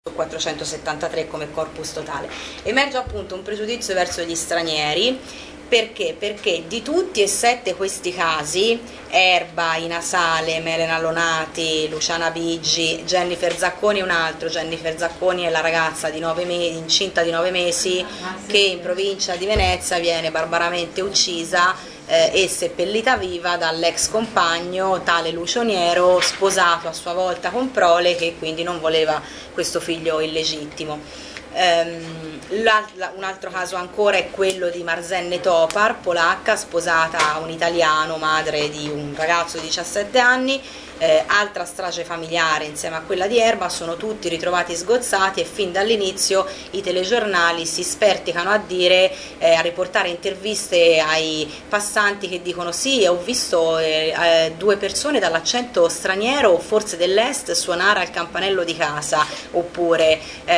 473 come corpus totale. Emerge appunto un pregiudizio verso gli stranieri. Perché? Perché di tutti e 7 questi casi, Erba, Ina Salem, Elena Lonati, Luciana Biggi, Jennifer Zacconi e un altro, Jennifer Zacconi è la ragazza di 9 mesi, incinta di 9 mesi, che in provincia di Venezia viene barbaramente uccisa e seppellita viva dall'ex compagno tale Lucio Niero, sposato a sua volta con prole, che quindi non voleva questo figlio illegittimo. Un altro caso ancora è quello di Marzenne Topar, polacca, sposata a un italiano, madre di un ragazzo di 17 anni. Altra strage familiare insieme a quella di Erba, sono tutti ritrovati sgozzati e fin dall'inizio i telegiornali si sperticano a dire, a riportare interviste ai passanti che dicono sì, ho visto 2 persone dall'accento straniero, forse dell'est, suonare al campanello di casa, oppure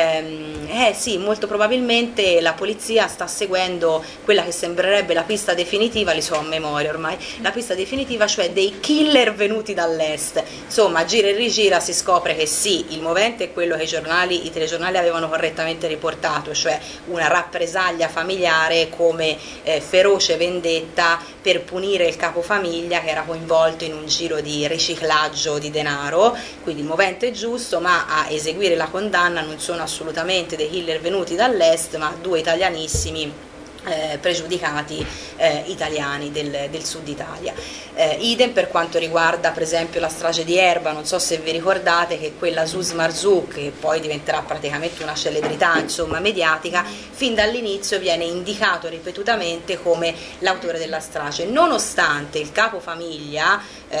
sì, molto probabilmente la polizia sta seguendo quella che sembrerebbe la pista definitiva, li so a memoria ormai, la pista definitiva, cioè dei killer venuti dall'est. Insomma, gira e rigira si scopre che sì, il movente è quello che i telegiornali avevano correttamente riportato, cioè una rappresaglia familiare come feroce vendetta per punire il capofamiglia che era coinvolto in un giro di riciclaggio di denaro. Quindi il movente è giusto, ma a eseguire la condanna non sono assolutamente dei killer venuti dall'est, ma 2 italianissimi pregiudicati italiani del sud Italia. Idem per quanto riguarda per esempio la strage di Erba, non so se vi ricordate che quella Sus Marzouk, che poi diventerà praticamente una celebrità insomma mediatica, fin dall'inizio viene indicato ripetutamente come l'autore della strage, nonostante il capofamiglia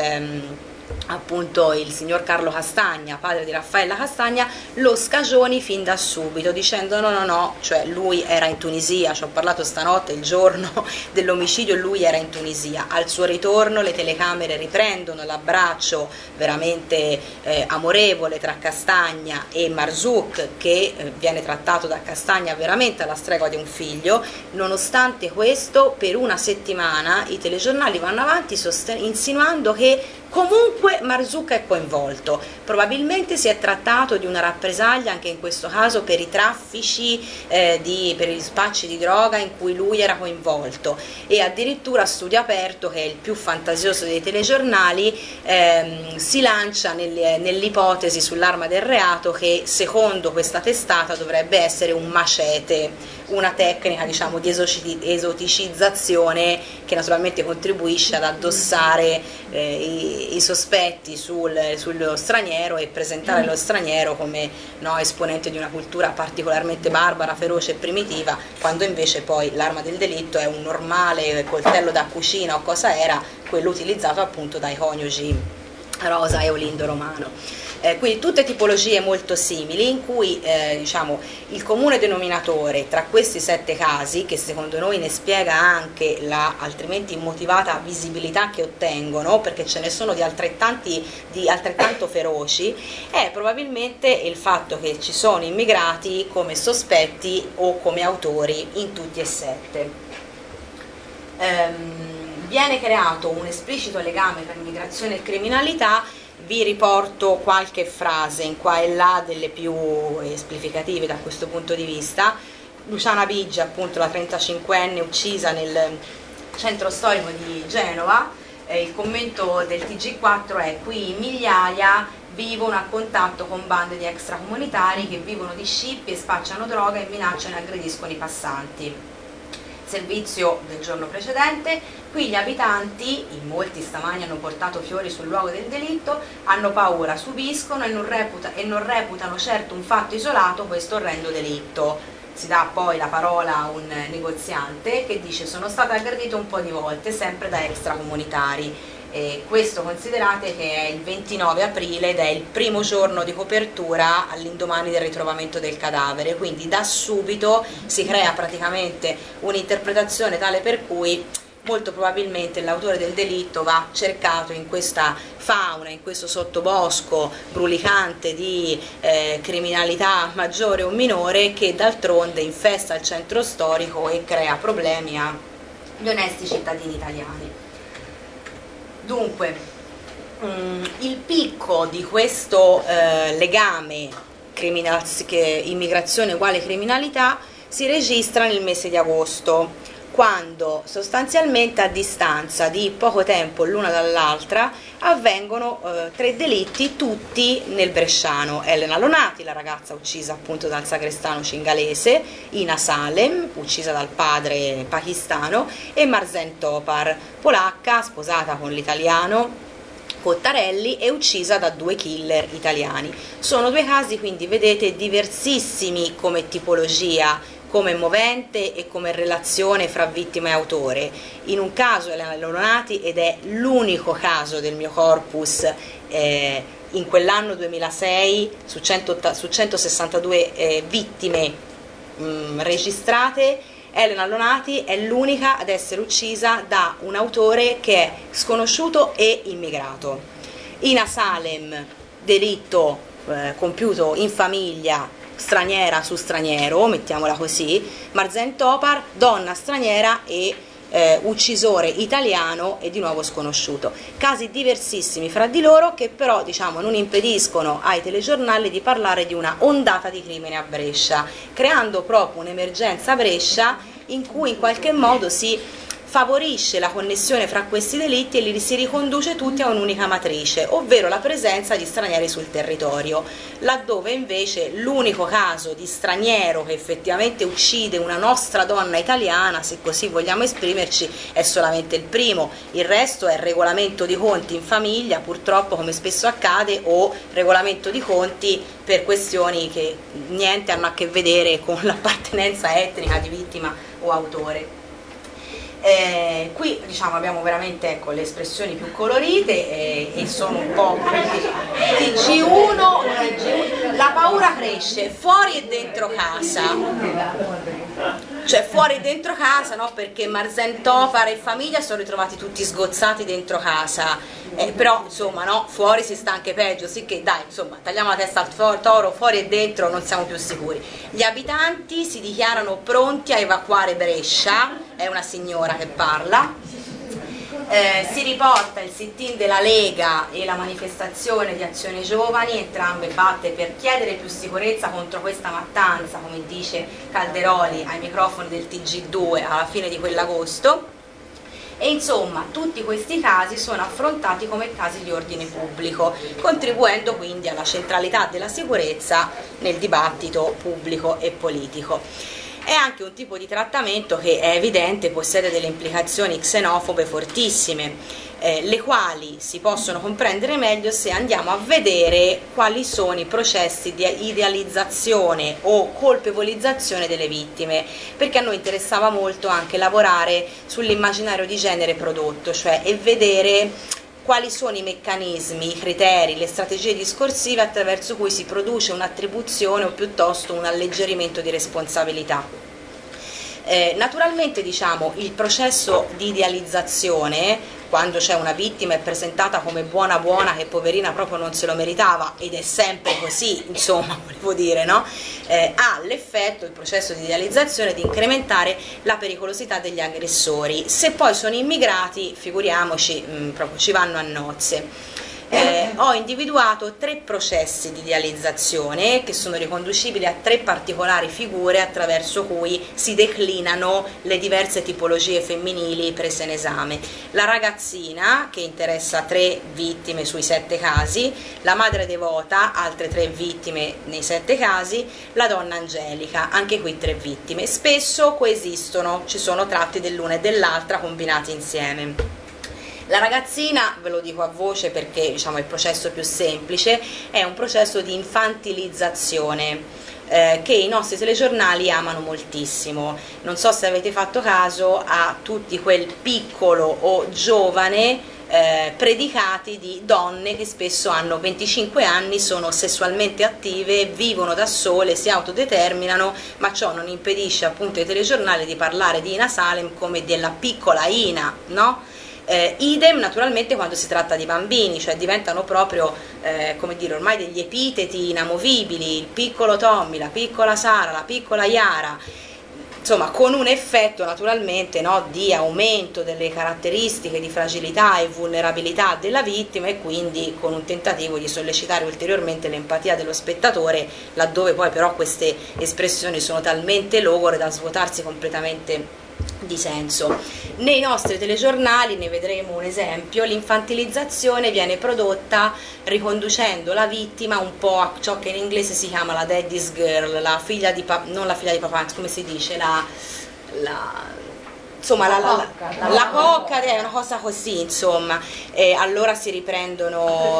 appunto il signor Carlo Castagna, padre di Raffaella Castagna, lo scagioni fin da subito dicendo no, cioè lui era in Tunisia, ci ho parlato stanotte, il giorno dell'omicidio lui era in Tunisia. Al suo ritorno le telecamere riprendono l'abbraccio veramente amorevole tra Castagna e Marzouk, che viene trattato da Castagna veramente alla stregua di un figlio. Nonostante questo, per una settimana i telegiornali vanno avanti insinuando che comunque Marzouk è coinvolto. Probabilmente si è trattato di una rappresaglia anche in questo caso per i traffici, per gli spacci di droga in cui lui era coinvolto, e addirittura Studio Aperto, che è il più fantasioso dei telegiornali, si lancia nell'ipotesi sull'arma del reato che secondo questa testata dovrebbe essere un macete, una tecnica diciamo di esoticizzazione che naturalmente contribuisce ad addossare i sospetti sullo straniero e presentare lo straniero come esponente di una cultura particolarmente barbara, feroce e primitiva, quando invece poi l'arma del delitto è un normale coltello da cucina o cosa era, quello utilizzato appunto dai coniugi Rosa e Olindo Romano. Quindi tutte tipologie molto simili in cui diciamo, il comune denominatore tra questi 7 casi, che secondo noi ne spiega anche la altrimenti immotivata visibilità che ottengono, perché ce ne sono di altrettanto feroci, è probabilmente il fatto che ci sono immigrati come sospetti o come autori in tutti e 7. Viene creato un esplicito legame tra immigrazione e criminalità. Vi riporto qualche frase in qua e là delle più esplicative da questo punto di vista. Luciana Biggi, appunto la 35enne uccisa nel centro storico di Genova, il commento del TG4 è: qui migliaia vivono a contatto con bande di extracomunitari che vivono di scippi e spacciano droga e minacciano e aggrediscono i passanti. Servizio del giorno precedente: qui gli abitanti, in molti stamani hanno portato fiori sul luogo del delitto, hanno paura, subiscono e non reputano certo un fatto isolato questo orrendo delitto. Si dà poi la parola a un negoziante che dice: sono stata aggredito un po' di volte, sempre da extracomunitari. Questo considerate che è il 29 aprile ed è il primo giorno di copertura all'indomani del ritrovamento del cadavere, quindi da subito si crea praticamente un'interpretazione tale per cui molto probabilmente l'autore del delitto va cercato in questa fauna, in questo sottobosco brulicante di criminalità maggiore o minore, che d'altronde infesta il centro storico e crea problemi agli onesti cittadini italiani. Dunque, il picco di questo legame immigrazione uguale criminalità si registra nel mese di agosto, quando sostanzialmente a distanza di poco tempo l'una dall'altra avvengono 3 delitti, tutti nel bresciano. Elena Lonati, la ragazza uccisa appunto dal sacrestano cingalese, Ina Salem, uccisa dal padre pakistano, e Marzen Topar, polacca, sposata con l'italiano Cottarelli e uccisa da 2 killer italiani. Sono 2 casi, quindi vedete, diversissimi come tipologia, come movente e come relazione fra vittima e autore. In un caso Elena Lonati, ed è l'unico caso del mio corpus in quell'anno 2006 su 162 vittime registrate, Elena Lonati è l'unica ad essere uccisa da un autore che è sconosciuto e immigrato. Ina Salem, delitto compiuto in famiglia, straniera su straniero, mettiamola così. Marzen Topar, donna straniera e uccisore italiano e di nuovo sconosciuto. Casi diversissimi fra di loro, che però non impediscono ai telegiornali di parlare di una ondata di crimine a Brescia, creando proprio un'emergenza a Brescia in cui in qualche modo si favorisce la connessione fra questi delitti e li si riconduce tutti a un'unica matrice, ovvero la presenza di stranieri sul territorio, laddove invece l'unico caso di straniero che effettivamente uccide una nostra donna italiana, se così vogliamo esprimerci, è solamente il primo. Il resto è regolamento di conti in famiglia, purtroppo, come spesso accade, o regolamento di conti per questioni che niente hanno a che vedere con l'appartenenza etnica di vittima o autore. Qui abbiamo veramente le espressioni più colorite e sono un po' G1, la paura cresce fuori e dentro casa, cioè fuori e dentro casa, no? Perché Marzen Topar e famiglia sono ritrovati tutti sgozzati dentro casa, però no, fuori si sta anche peggio, sì che dai, tagliamo la testa al toro, fuori e dentro non siamo più sicuri. Gli abitanti si dichiarano pronti a evacuare Brescia, è una signora che parla. Si riporta il sit-in della Lega e la manifestazione di Azione Giovani, entrambe fatte per chiedere più sicurezza contro questa mattanza, come dice Calderoli ai microfoni del TG2 alla fine di quell'agosto. E insomma, tutti questi casi sono affrontati come casi di ordine pubblico, contribuendo quindi alla centralità della sicurezza nel dibattito pubblico e politico. È anche un tipo di trattamento che è evidente possiede delle implicazioni xenofobe fortissime, le quali si possono comprendere meglio se andiamo a vedere quali sono i processi di idealizzazione o colpevolizzazione delle vittime, perché a noi interessava molto anche lavorare sull'immaginario di genere prodotto, cioè e vedere quali sono i meccanismi, i criteri, le strategie discorsive attraverso cui si produce un'attribuzione o piuttosto un alleggerimento di responsabilità. Naturalmente il processo di idealizzazione, quando c'è una vittima è presentata come buona che poverina proprio non se lo meritava, ed è sempre così, volevo dire, no? Ha l'effetto, il processo di idealizzazione, di incrementare la pericolosità degli aggressori. Se poi sono immigrati, figuriamoci, proprio ci vanno a nozze. Ho individuato 3 processi di idealizzazione che sono riconducibili a 3 particolari figure attraverso cui si declinano le diverse tipologie femminili prese in esame. La ragazzina, che interessa 3 vittime sui 7 casi, la madre devota, altre 3 vittime nei 7 casi, la donna angelica, anche qui 3 vittime. Spesso coesistono, ci sono tratti dell'una e dell'altra combinati insieme. La ragazzina, ve lo dico a voce perché il processo più semplice, è un processo di infantilizzazione che i nostri telegiornali amano moltissimo. Non so se avete fatto caso a tutti quel piccolo o giovane predicati di donne che spesso hanno 25 anni, sono sessualmente attive, vivono da sole, si autodeterminano, ma ciò non impedisce appunto ai telegiornali di parlare di Ina Salem come della piccola Ina, no? Idem naturalmente quando si tratta di bambini, cioè diventano proprio ormai degli epiteti inamovibili, il piccolo Tommy, la piccola Sara, la piccola Yara. insomma, con un effetto naturalmente, no, di aumento delle caratteristiche di fragilità e vulnerabilità della vittima, e quindi con un tentativo di sollecitare ulteriormente l'empatia dello spettatore, laddove poi però queste espressioni sono talmente logore da svuotarsi completamente di senso. Nei nostri telegiornali, ne vedremo un esempio, l'infantilizzazione viene prodotta riconducendo la vittima un po' a ciò che in inglese si chiama la daddy's girl, la figlia di papà, non la figlia di papà, come si dice, insomma la cocca è una cosa così, insomma, allora si riprendono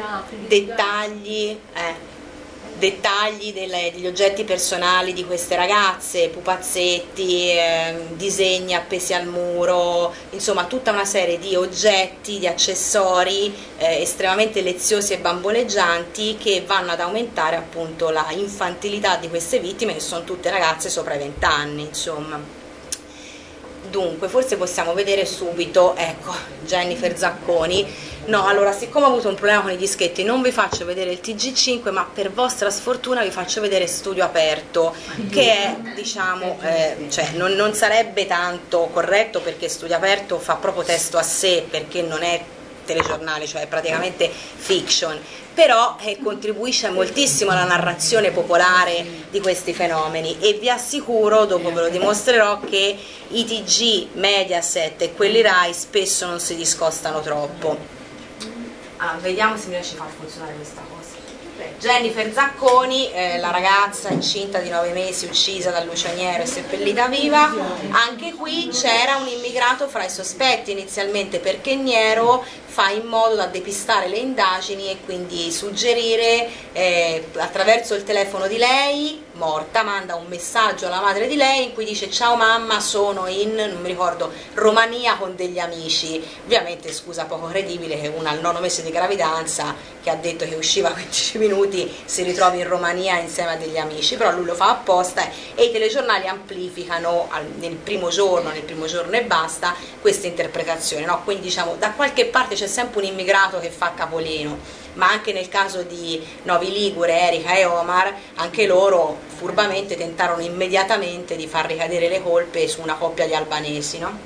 dettagli degli oggetti personali di queste ragazze, pupazzetti, disegni appesi al muro, insomma tutta una serie di oggetti, di accessori estremamente leziosi e bamboleggianti, che vanno ad aumentare appunto la infantilità di queste vittime, che sono tutte ragazze sopra i 20 anni, insomma. Dunque, forse possiamo vedere subito, ecco, Jennifer Zacconi. No, allora, siccome ho avuto un problema con i dischetti, non vi faccio vedere il TG5, ma per vostra sfortuna vi faccio vedere Studio Aperto, che è, diciamo, cioè non sarebbe tanto corretto, perché Studio Aperto fa proprio testo a sé, perché non è telegiornale, cioè è praticamente fiction, però contribuisce moltissimo alla narrazione popolare di questi fenomeni, e vi assicuro, dopo ve lo dimostrerò, che i TG, Mediaset e quelli Rai spesso non si discostano troppo. Allora, vediamo se mi riesce a far funzionare questa cosa. Jennifer Zacconi, la ragazza incinta di 9 mesi uccisa da Lucio Aniero e seppellita viva. Anche qui c'era un immigrato fra i sospetti inizialmente, perché Aniero fa in modo da depistare le indagini e quindi suggerire attraverso il telefono di lei, morta, manda un messaggio alla madre di lei in cui dice: ciao mamma, sono in, non mi ricordo, Romania con degli amici. Ovviamente scusa poco credibile che una al 9 mese di gravidanza, che ha detto che usciva 15 minuti, si ritrovi in Romania insieme a degli amici, però lui lo fa apposta, e i telegiornali amplificano nel primo giorno e basta questa interpretazione, no? Quindi diciamo da qualche parte c'è sempre un immigrato che fa capolino, ma anche nel caso di Novi Ligure, Erika e Omar, anche loro furbamente tentarono immediatamente di far ricadere le colpe su una coppia di albanesi, no?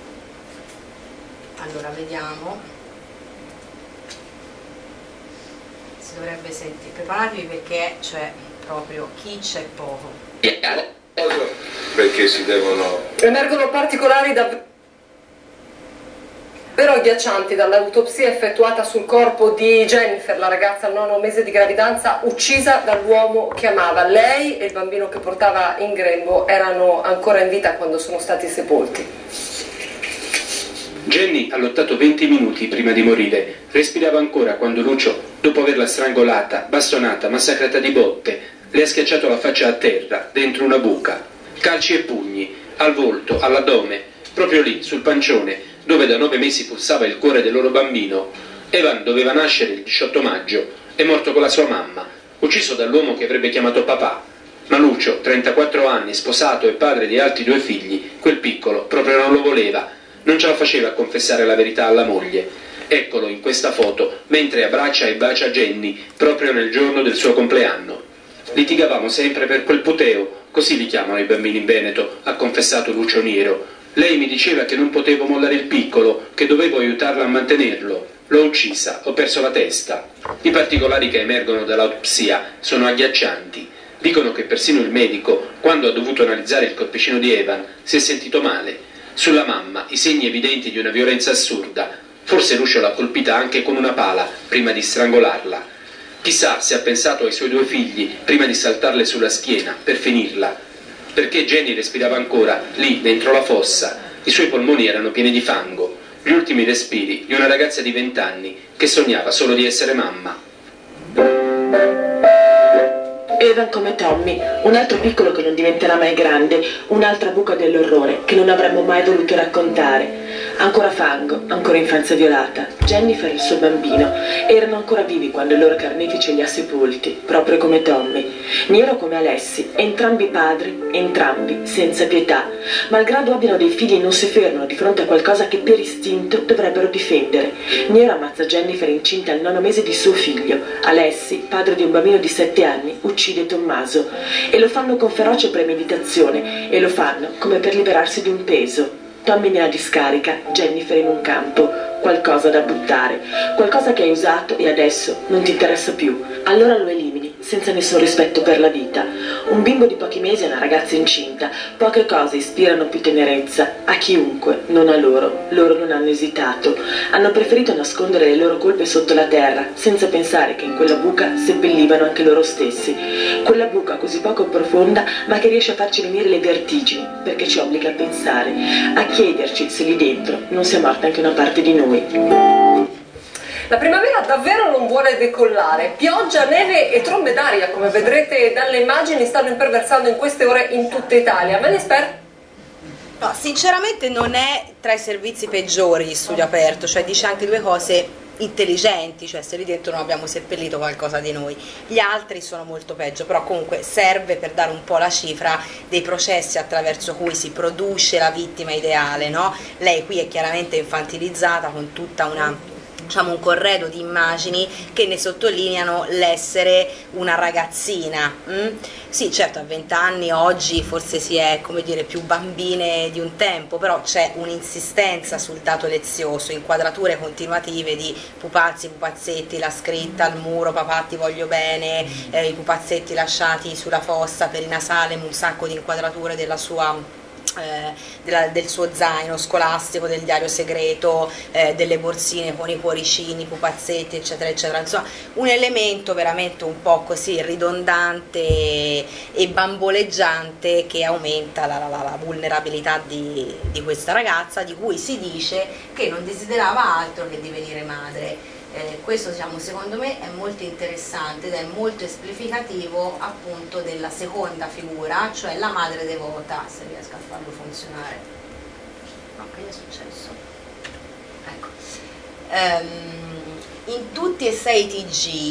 Allora vediamo, si dovrebbe sentire, preparatevi perché c'è proprio kitsch e poco. Perché si devono... Emergono particolari davvero agghiaccianti dall'autopsia effettuata sul corpo di Jennifer, la ragazza al 9° mese di gravidanza uccisa dall'uomo che amava. Lei e il bambino che portava in grembo erano ancora in vita quando sono stati sepolti. Jenny ha lottato 20 minuti prima di morire. Respirava ancora quando Lucio, dopo averla strangolata, bastonata, massacrata di botte, le ha schiacciato la faccia a terra, dentro una buca. Calci e pugni, al volto, all'addome, proprio lì, sul pancione, dove da 9 mesi pulsava il cuore del loro bambino. Evan doveva nascere il 18 maggio, è morto con la sua mamma, ucciso dall'uomo che avrebbe chiamato papà. Ma Lucio, 34 anni, sposato e padre di altri 2 figli, quel piccolo, proprio non lo voleva, non ce la faceva a confessare la verità alla moglie. Eccolo in questa foto, mentre abbraccia e bacia Jenny, proprio nel giorno del suo compleanno. Litigavamo sempre per quel puteo, così li chiamano i bambini in Veneto, ha confessato Lucio Niero. Lei mi diceva che non potevo mollare il piccolo, che dovevo aiutarla a mantenerlo. L'ho uccisa, ho perso la testa. I particolari che emergono dall'autopsia sono agghiaccianti. Dicono che persino il medico, quando ha dovuto analizzare il corpicino di Evan, si è sentito male. Sulla mamma i segni evidenti di una violenza assurda. Forse Lucio l'ha colpita anche con una pala, prima di strangolarla. Chissà se ha pensato ai suoi 2 figli, prima di saltarle sulla schiena, per finirla. Perché Jenny respirava ancora, lì, dentro la fossa. I suoi polmoni erano pieni di fango. Gli ultimi respiri di una ragazza di 20 anni che sognava solo di essere mamma. Evan come Tommy, un altro piccolo che non diventerà mai grande, un'altra buca dell'orrore che non avremmo mai voluto raccontare. Ancora fango, ancora infanzia violata. Jennifer e il suo bambino erano ancora vivi quando il loro carnefice li ha sepolti, proprio come Tommy. Nero come Alessi, entrambi padri, entrambi senza pietà. Malgrado abbiano dei figli, non si fermano di fronte a qualcosa che per istinto dovrebbero difendere. Nero ammazza Jennifer incinta al 9° mese di suo figlio. Alessi, padre di un bambino di 7 anni, uccide Tommaso. E lo fanno con feroce premeditazione, e lo fanno come per liberarsi di un peso. Tommy nella discarica, Jennifer in un campo, qualcosa da buttare, qualcosa che hai usato e adesso non ti interessa più. Allora lo elimini, senza nessun rispetto per la vita. Un bimbo di pochi mesi e una ragazza incinta, poche cose ispirano più tenerezza a chiunque, non a loro. Loro non hanno esitato, hanno preferito nascondere le loro colpe sotto la terra, senza pensare che in quella buca seppellivano anche loro stessi. Quella buca così poco profonda, ma che riesce a farci venire le vertigini, perché ci obbliga a pensare, a chiederci se lì dentro non sia morta anche una parte di noi. La primavera davvero non vuole decollare. Pioggia, neve e trombe d'aria, come vedrete dalle immagini, stanno imperversando in queste ore in tutta Italia. Ma gli esperti? No, sinceramente non è tra i servizi peggiori di Studio Aperto, cioè dice anche due cose intelligenti, cioè se lì dentro non abbiamo seppellito qualcosa di noi. Gli altri sono molto peggio, però comunque serve per dare un po' la cifra dei processi attraverso cui si produce la vittima ideale, no? Lei qui è chiaramente infantilizzata con tutta una, diciamo, un corredo di immagini che ne sottolineano l'essere una ragazzina. Sì, certo, a 20 anni oggi forse si è, come dire, più bambine di un tempo, però c'è un'insistenza sul dato lezioso, inquadrature continuative di pupazzi, pupazzetti, la scritta al muro, papà ti voglio bene, i pupazzetti lasciati sulla fossa per Ina Salem, un sacco di inquadrature della sua del suo zaino scolastico, del diario segreto, delle borsine con i cuoricini, pupazzetti, eccetera eccetera. Insomma, un elemento veramente un po' così ridondante e bamboleggiante che aumenta la vulnerabilità di questa ragazza, di cui si dice che non desiderava altro che divenire madre. Questo, diciamo, secondo me è molto interessante ed è molto esplicativo appunto della seconda figura, cioè la madre devota, se riesco a farlo funzionare. No, che gli è successo? Ecco. In tutti e 6 i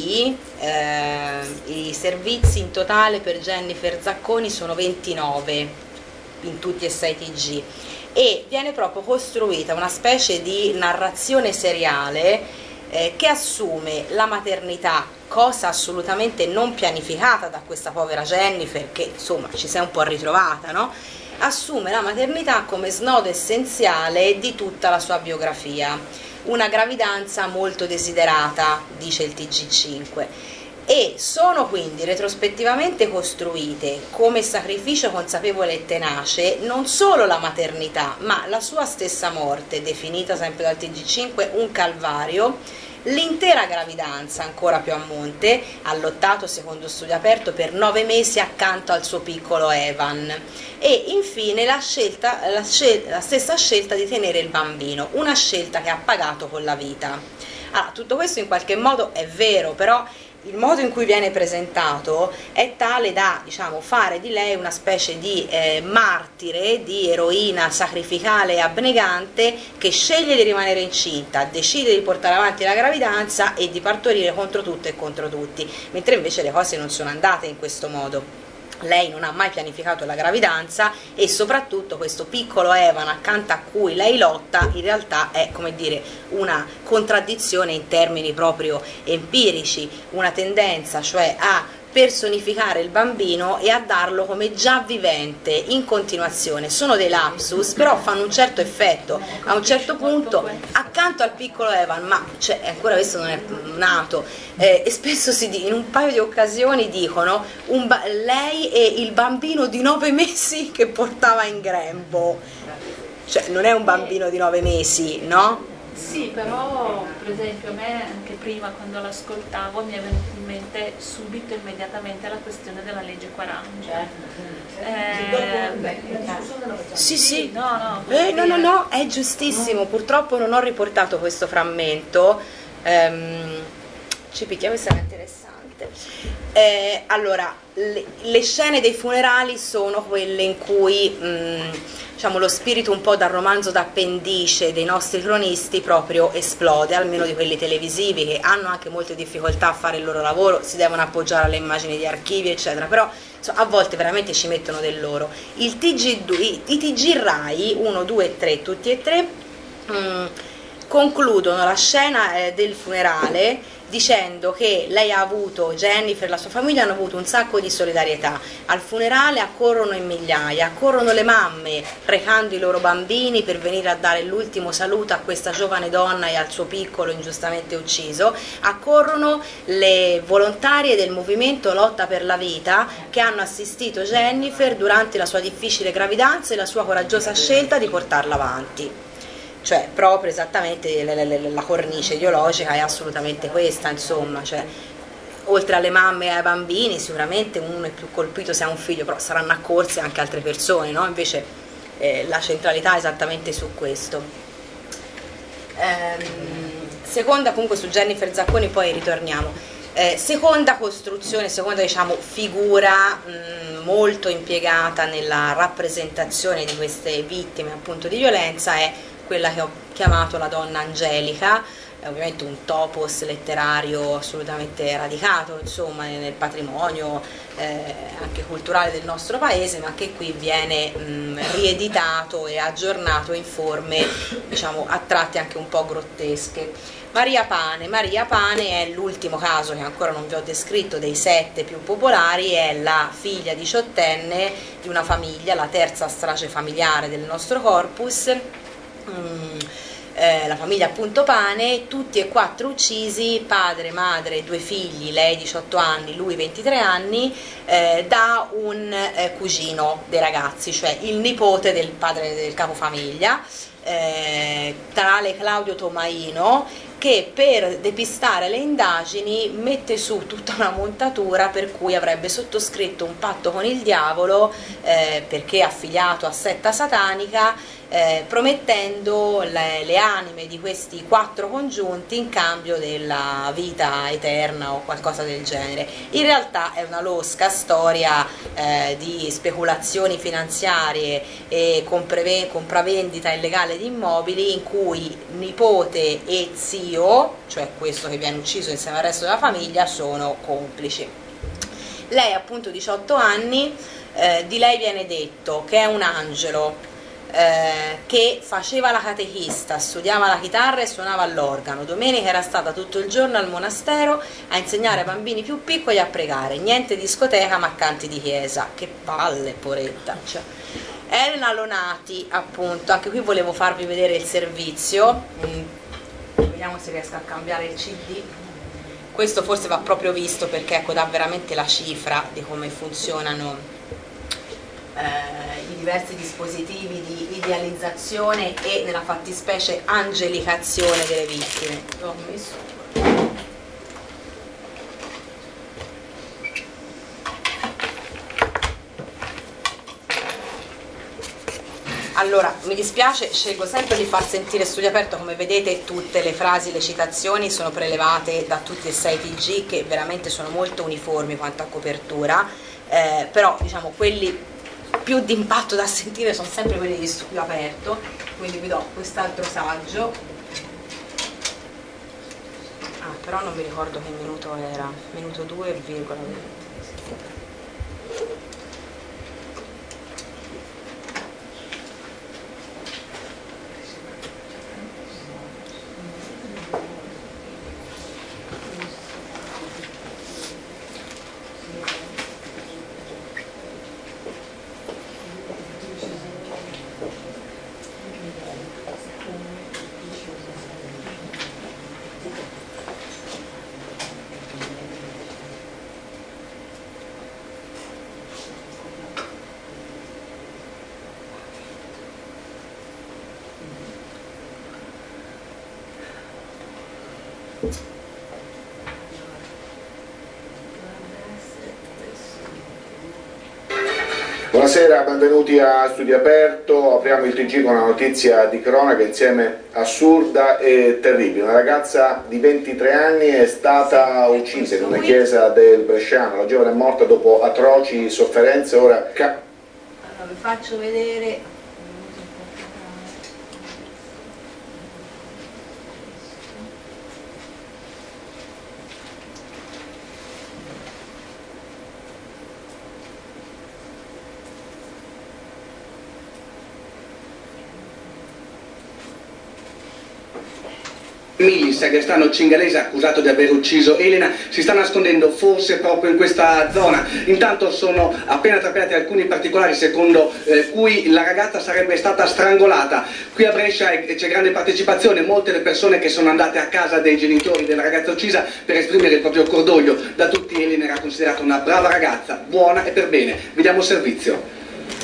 TG i servizi in totale per Jennifer Zacconi sono 29 in tutti e 6 i TG, e viene proprio costruita una specie di narrazione seriale che assume la maternità, cosa assolutamente non pianificata da questa povera Jennifer, che insomma ci si è un po' ritrovata, no? Assume la maternità come snodo essenziale di tutta la sua biografia, una gravidanza molto desiderata, dice il TG5, e sono quindi retrospettivamente costruite come sacrificio consapevole e tenace non solo la maternità, ma la sua stessa morte, definita sempre dal TG5 un calvario, l'intera gravidanza, ancora più a monte, ha lottato, secondo Studio Aperto, per 9 mesi accanto al suo piccolo Evan, e infine la stessa scelta di tenere il bambino, una scelta che ha pagato con la vita. Allora, tutto questo in qualche modo è vero, però il modo in cui viene presentato è tale da, diciamo, fare di lei una specie di martire, di eroina sacrificale e abnegante che sceglie di rimanere incinta, decide di portare avanti la gravidanza e di partorire contro tutto e contro tutti, mentre invece le cose non sono andate in questo modo. Lei non ha mai pianificato la gravidanza e soprattutto questo piccolo Evan accanto a cui lei lotta in realtà è, come dire, una contraddizione in termini proprio empirici, una tendenza cioè a personificare il bambino e a darlo come già vivente in continuazione. Sono dei lapsus, però fanno un certo effetto. A un certo punto accanto al piccolo Evan, ma cioè, ancora questo non è nato, e spesso in un paio di occasioni dicono lei e il bambino di 9 mesi che portava in grembo, cioè non è un bambino di 9 mesi, no? Sì, però per esempio a me anche prima quando l'ascoltavo mi è venuta in mente subito, immediatamente la questione della legge 40. Sì, no, è giustissimo, purtroppo non ho riportato questo frammento, ci picchia, questo era interessante. Allora, le scene dei funerali sono quelle in cui diciamo, lo spirito un po' dal romanzo d'appendice dei nostri cronisti proprio esplode, almeno di quelli televisivi, che hanno anche molte difficoltà a fare il loro lavoro, si devono appoggiare alle immagini di archivi eccetera, però insomma, a volte veramente ci mettono del loro. I TG Rai 1, 2 e 3, tutti e tre, concludono la scena del funerale dicendo che lei ha avuto, Jennifer e la sua famiglia hanno avuto un sacco di solidarietà. Al funerale accorrono in migliaia, accorrono le mamme recando i loro bambini per venire a dare l'ultimo saluto a questa giovane donna e al suo piccolo ingiustamente ucciso, accorrono le volontarie del movimento Lotta per la Vita che hanno assistito Jennifer durante la sua difficile gravidanza e la sua coraggiosa scelta di portarla avanti. Cioè proprio esattamente la cornice ideologica è assolutamente questa, insomma, cioè, oltre alle mamme e ai bambini sicuramente uno è più colpito se ha un figlio, però saranno accorse anche altre persone, no? Invece la centralità è esattamente su questo. Seconda, comunque su Jennifer Zacconi poi ritorniamo. Seconda costruzione, seconda diciamo figura molto impiegata nella rappresentazione di queste vittime appunto di violenza è quella che ho chiamato la donna angelica, ovviamente un topos letterario assolutamente radicato insomma nel patrimonio anche culturale del nostro paese, ma che qui viene rieditato e aggiornato in forme diciamo a tratti anche un po' grottesche. Maria Pane è l'ultimo caso che ancora non vi ho descritto dei 7 più popolari, è la figlia diciottenne di una famiglia, la terza strage familiare del nostro corpus, la famiglia appunto Pane, tutti e 4 uccisi, padre, madre, 2 figli, lei 18 anni, lui 23 anni, da un cugino dei ragazzi, cioè il nipote del padre del capofamiglia, tale Claudio Tomaino, che per depistare le indagini mette su tutta una montatura per cui avrebbe sottoscritto un patto con il diavolo perché affiliato a setta satanica, promettendo le anime di questi 4 congiunti in cambio della vita eterna o qualcosa del genere. In realtà è una losca storia di speculazioni finanziarie e compravendita illegale di immobili in cui nipote e zio, cioè questo che viene ucciso insieme al resto della famiglia, sono complici. Lei appunto 18 anni, di lei viene detto che è un angelo, che faceva la catechista, studiava la chitarra e suonava l'organo. Domenica era stata tutto il giorno al monastero a insegnare ai bambini più piccoli a pregare, niente discoteca ma canti di chiesa. Che palle, poretta, cioè. Elena Lonati, appunto, anche qui volevo farvi vedere il servizio, vediamo se riesco a cambiare il CD. Questo forse va proprio visto perché ecco, dà veramente la cifra di come funzionano i diversi dispositivi di idealizzazione e nella fattispecie angelicazione delle vittime. L'ho messo. Allora, mi dispiace, scelgo sempre di far sentire Studio Aperto, come vedete tutte le frasi, le citazioni sono prelevate da tutti e 6 TG che veramente sono molto uniformi quanto a copertura, però diciamo quelli più d'impatto da sentire sono sempre quelli di Studio Aperto, quindi vi do quest'altro saggio. Però non mi ricordo che minuto era, minuto 2,20. Buonasera, benvenuti a Studio Aperto. Apriamo il TG con una notizia di cronaca insieme assurda e terribile. Una ragazza di 23 anni è stata uccisa in una chiesa del Bresciano. La giovane è morta dopo atroci sofferenze. Ora allora, vi faccio vedere. Millis, agrestano cingalese accusato di aver ucciso Elena, si sta nascondendo forse proprio in questa zona. Intanto sono appena trapelati alcuni particolari secondo cui la ragazza sarebbe stata strangolata. Qui a Brescia c'è grande partecipazione, molte le persone che sono andate a casa dei genitori della ragazza uccisa per esprimere il proprio cordoglio. Da tutti Elena era considerata una brava ragazza, buona e per bene. Vediamo servizio.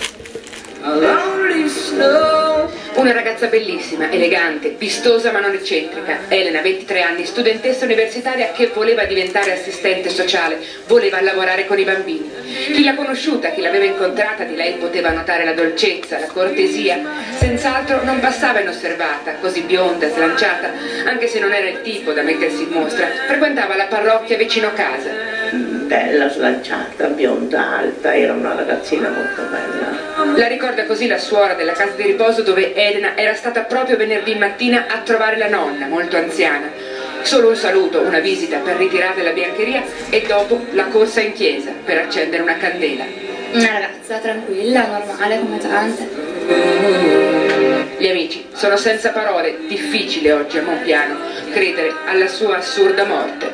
Una ragazza bellissima, elegante, vistosa ma non eccentrica. Elena, 23 anni, studentessa universitaria che voleva diventare assistente sociale, voleva lavorare con i bambini. Chi l'ha conosciuta, chi l'aveva incontrata, di lei poteva notare la dolcezza, la cortesia. Senz'altro non passava inosservata, così bionda, slanciata, anche se non era il tipo da mettersi in mostra. Frequentava la parrocchia vicino casa. Bella, slanciata, bionda, alta, era una ragazzina molto bella. La ricorda così la suora della casa di riposo dove Elena era stata proprio venerdì mattina a trovare la nonna, molto anziana. Solo un saluto, una visita per ritirare la biancheria e dopo la corsa in chiesa per accendere una candela. Una ragazza tranquilla, normale come tante. Gli amici sono senza parole, difficile oggi a Monpiano credere alla sua assurda morte.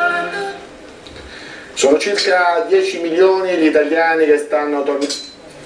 sono circa 10 milioni gli italiani che stanno tornando.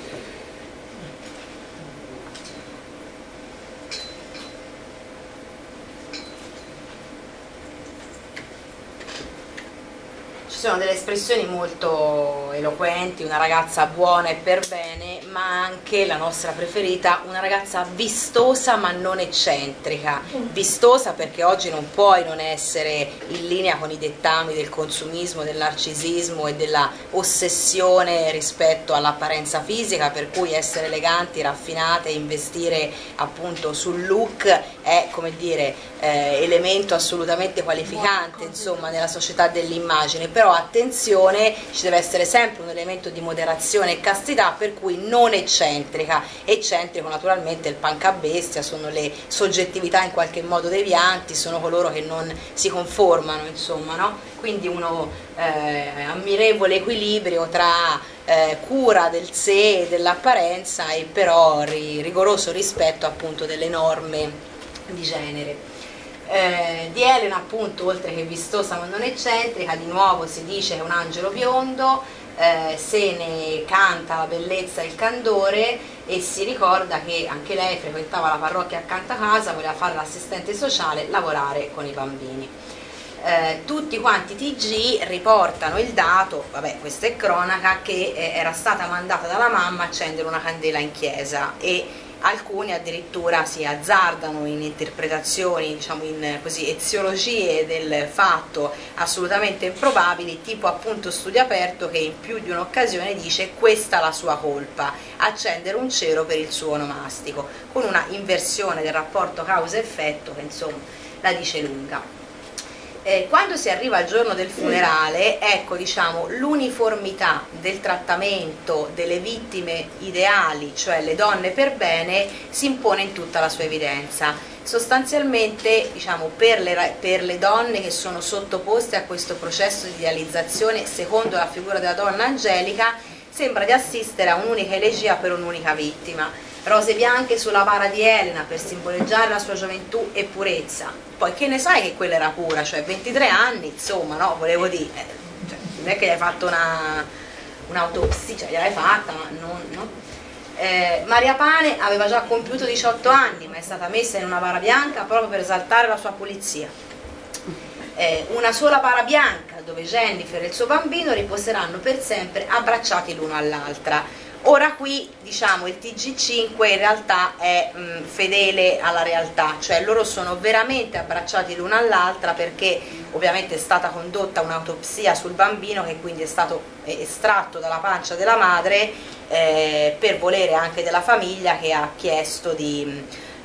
Ci sono delle espressioni molto eloquenti, una ragazza buona e per bene, ma anche la nostra preferita, una ragazza vistosa ma non eccentrica. Vistosa perché oggi non puoi non essere in linea con i dettami del consumismo, del narcisismo e della ossessione rispetto all'apparenza fisica, per cui essere eleganti, raffinate, investire appunto sul look è, come dire, elemento assolutamente qualificante, insomma, nella società dell'immagine. Però attenzione, ci deve essere sempre un elemento di moderazione e castità, per cui non eccentrica. Eccentrico naturalmente il pancabestia, sono le soggettività in qualche modo devianti, sono coloro che non si conformano, insomma, no? Quindi uno ammirevole equilibrio tra cura del sé e dell'apparenza e però rigoroso rispetto appunto delle norme di genere. Di Elena, appunto, oltre che vistosa ma non eccentrica, di nuovo si dice che è un angelo biondo, se ne canta la bellezza e il candore, e si ricorda che anche lei frequentava la parrocchia accanto a casa, voleva fare l'assistente sociale, lavorare con i bambini. Tutti quanti TG riportano il dato, vabbè, questa è cronaca, che era stata mandata dalla mamma a accendere una candela in chiesa, e alcuni addirittura si azzardano in interpretazioni, diciamo in così eziologie del fatto assolutamente improbabili, tipo appunto Studio Aperto, che in più di un'occasione dice questa la sua colpa, accendere un cero per il suo onomastico, con una inversione del rapporto causa-effetto che insomma la dice lunga. Quando si arriva al giorno del funerale, ecco, diciamo, l'uniformità del trattamento delle vittime ideali, cioè le donne per bene, si impone in tutta la sua evidenza. Sostanzialmente, diciamo, per le donne che sono sottoposte a questo processo di idealizzazione secondo la figura della donna angelica, sembra di assistere a un'unica elegia per un'unica vittima. Rose bianche sulla bara di Elena per simboleggiare la sua gioventù e purezza. Poi che ne sai che quella era pura, cioè 23 anni, insomma, no, volevo dire, cioè, non è che gli hai fatto un'autopsia, cioè gliel'hai fatta, ma non, no? Maria Pane aveva già compiuto 18 anni, ma è stata messa in una bara bianca proprio per esaltare la sua pulizia. Una sola bara bianca dove Jennifer e il suo bambino riposeranno per sempre abbracciati l'uno all'altra. Ora qui diciamo il TG5 in realtà è fedele alla realtà, cioè loro sono veramente abbracciati l'una all'altra, perché ovviamente è stata condotta un'autopsia sul bambino, che quindi è stato estratto dalla pancia della madre per volere anche della famiglia, che ha chiesto di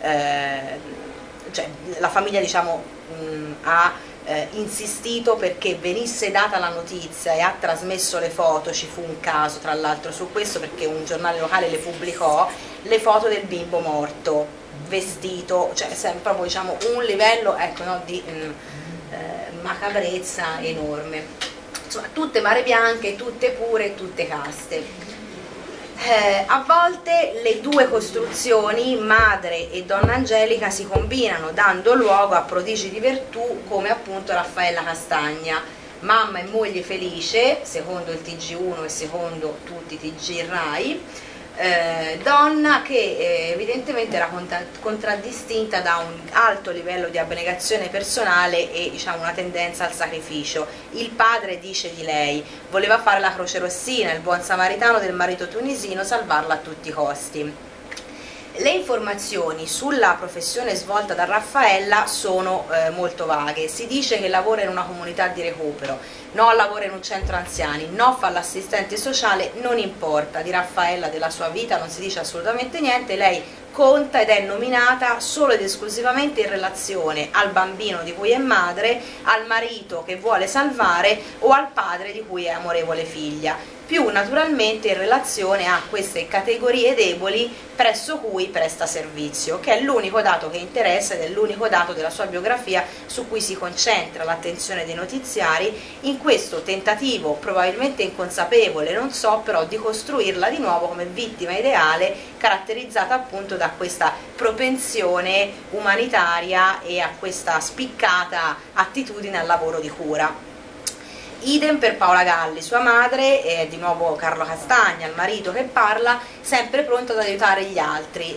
cioè la famiglia diciamo ha insistito perché venisse data la notizia e ha trasmesso le foto. Ci fu un caso tra l'altro su questo, perché un giornale locale le pubblicò le foto del bimbo morto vestito, cioè proprio diciamo un livello, ecco, no, di macabrezza enorme. Insomma, tutte mare bianche, tutte pure, tutte caste. A volte le due costruzioni, madre e donna Angelica, si combinano, dando luogo a prodigi di virtù come appunto Raffaella Castagna, mamma e moglie felice, secondo il TG1 e secondo tutti i TG Rai, donna che evidentemente era contraddistinta da un alto livello di abnegazione personale e diciamo una tendenza al sacrificio. Il padre dice di lei: voleva fare la croce rossina, il buon samaritano del marito tunisino, salvarla a tutti i costi. Le informazioni sulla professione svolta da Raffaella sono molto vaghe. Si dice che lavora in una comunità di recupero, no, lavora in un centro anziani, no, fa l'assistente sociale, non importa. Di Raffaella, della sua vita non si dice assolutamente niente. Lei conta ed è nominata solo ed esclusivamente in relazione al bambino di cui è madre, al marito che vuole salvare o al padre di cui è amorevole figlia, più naturalmente in relazione a queste categorie deboli presso cui presta servizio, che è l'unico dato che interessa ed è l'unico dato della sua biografia su cui si concentra l'attenzione dei notiziari, in questo tentativo probabilmente inconsapevole, non so, però di costruirla di nuovo come vittima ideale, caratterizzata appunto da questa propensione umanitaria e a questa spiccata attitudine al lavoro di cura. Idem per Paola Galli, sua madre, e di nuovo Carlo Castagna, il marito che parla, sempre pronto ad aiutare gli altri,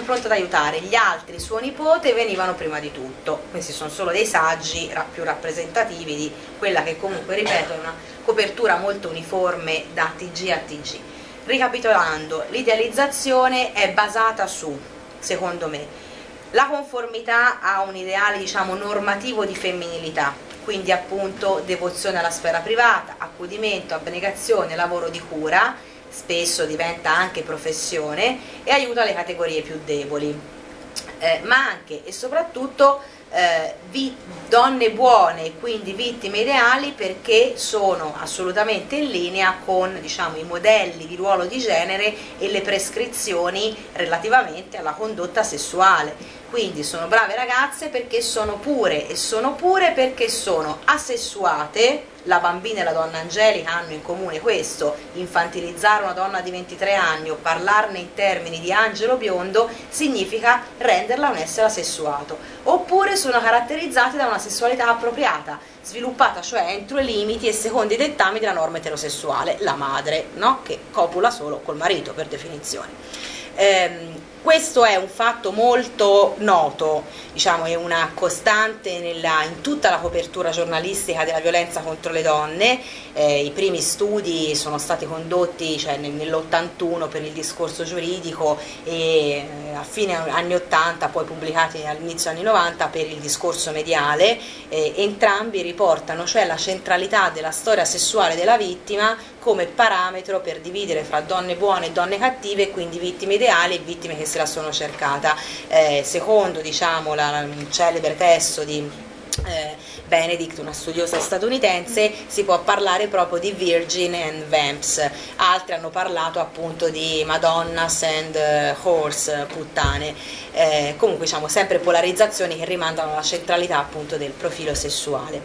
suo nipote venivano prima di tutto. Questi sono solo dei saggi più rappresentativi di quella che comunque, ripeto, è una copertura molto uniforme da TG a TG. Ricapitolando, l'idealizzazione è basata su, secondo me, la conformità a un ideale diciamo normativo di femminilità, quindi appunto devozione alla sfera privata, accudimento, abnegazione, lavoro di cura, spesso diventa anche professione, e aiuto alle categorie più deboli, ma anche e soprattutto donne buone, quindi vittime ideali, perché sono assolutamente in linea con diciamo i modelli di ruolo di genere e le prescrizioni relativamente alla condotta sessuale. Quindi sono brave ragazze perché sono pure, e sono pure perché sono asessuate. La bambina e la donna Angelica hanno in comune questo: infantilizzare una donna di 23 anni o parlarne in termini di angelo biondo significa renderla un essere asessuato. Oppure sono caratterizzate da una sessualità appropriata, sviluppata cioè entro i limiti e secondo i dettami della norma eterosessuale, la madre, no? Che copula solo col marito per definizione. Questo è un fatto molto noto, diciamo, è una costante in tutta la copertura giornalistica della violenza contro le donne. I primi studi sono stati condotti nell'81 per il discorso giuridico e a fine anni 80 poi pubblicati all'inizio anni 90 per il discorso mediale. Entrambi riportano cioè la centralità della storia sessuale della vittima come parametro per dividere fra donne buone e donne cattive, e quindi vittime ideali e vittime che se la sono cercata. Secondo diciamo il celebre testo di Benedict, una studiosa statunitense, si può parlare proprio di virgin and vamps. Altri hanno parlato appunto di madonnas and whores, puttane. Comunque diciamo sempre polarizzazioni che rimandano alla centralità appunto del profilo sessuale.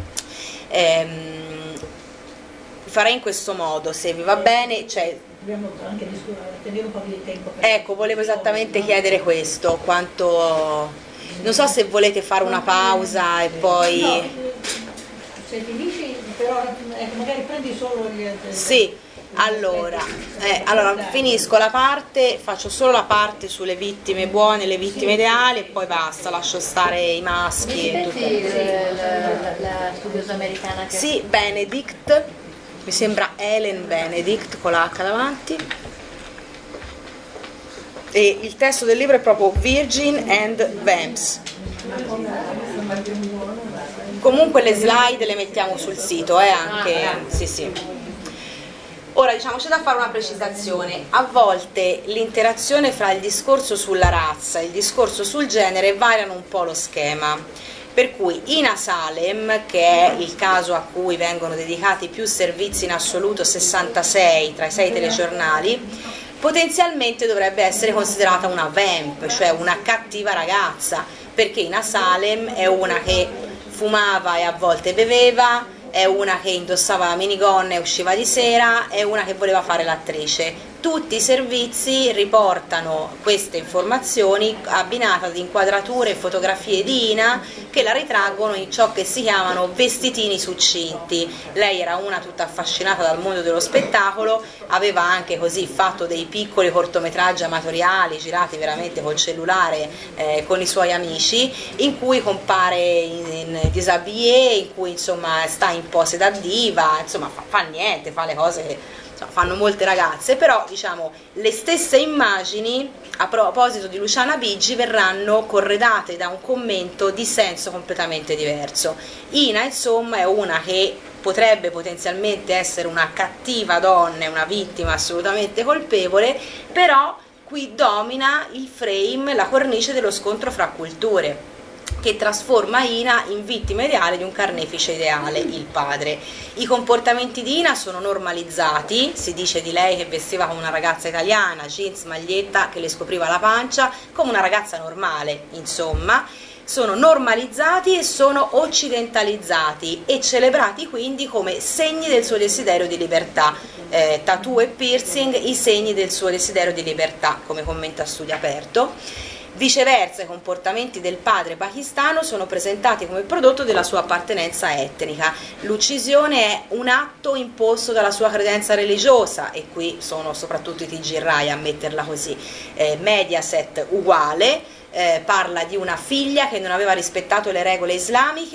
Farei in questo modo, se vi va bene, dobbiamo anche tenere un po' di tempo. Ecco, volevo esattamente chiedere questo, quanto... Non so se volete fare una pausa e poi... No, se finisci, però magari prendi solo gli altri... Sì, allora finisco la parte, faccio solo la parte sulle vittime buone, le vittime ideali, e poi basta, lascio stare i maschi e tutto. La studiosa americana che... Sì, Benedict, mi sembra Ellen Benedict con la H davanti. e il testo del libro è proprio Virgin and Vamps. Comunque le slide le mettiamo sul sito, anche, sì. Ora diciamo c'è da fare una precisazione: a volte l'interazione fra il discorso sulla razza e il discorso sul genere variano un po' lo schema, per cui Ina Salem, che è il caso a cui vengono dedicati più servizi in assoluto, 66 tra i 6 telegiornali, potenzialmente dovrebbe essere considerata una vamp, cioè una cattiva ragazza, perché Ina Salem è una che fumava e a volte beveva, è una che indossava la minigonna e usciva di sera, è una che voleva fare l'attrice. Tutti i servizi riportano queste informazioni abbinate ad inquadrature e fotografie di Ina che la ritraggono in ciò che si chiamano vestitini succinti. Lei era una tutta affascinata dal mondo dello spettacolo, aveva anche così fatto dei piccoli cortometraggi amatoriali girati veramente col cellulare con i suoi amici, in cui compare in dishabillé, in cui insomma sta in pose da diva, insomma fa niente, fa le cose che fanno molte ragazze, però diciamo le stesse immagini a proposito di Luciana Bigi verranno corredate da un commento di senso completamente diverso. Ina insomma è una che potrebbe potenzialmente essere una cattiva donna, una vittima assolutamente colpevole, però qui domina il frame, la cornice dello scontro fra culture, che trasforma Ina in vittima ideale di un carnefice ideale, il padre. I comportamenti di Ina sono normalizzati, si dice di lei che vestiva come una ragazza italiana, jeans, maglietta che le scopriva la pancia, come una ragazza normale, insomma. Sono normalizzati e sono occidentalizzati e celebrati quindi come segni del suo desiderio di libertà. Tattoo e piercing, i segni del suo desiderio di libertà, come commenta Studio Aperto. Viceversa, i comportamenti del padre pakistano sono presentati come prodotto della sua appartenenza etnica. L'uccisione è un atto imposto dalla sua credenza religiosa, e qui sono soprattutto i TG Rai a metterla così. Mediaset uguale, parla di una figlia che non aveva rispettato le regole islamiche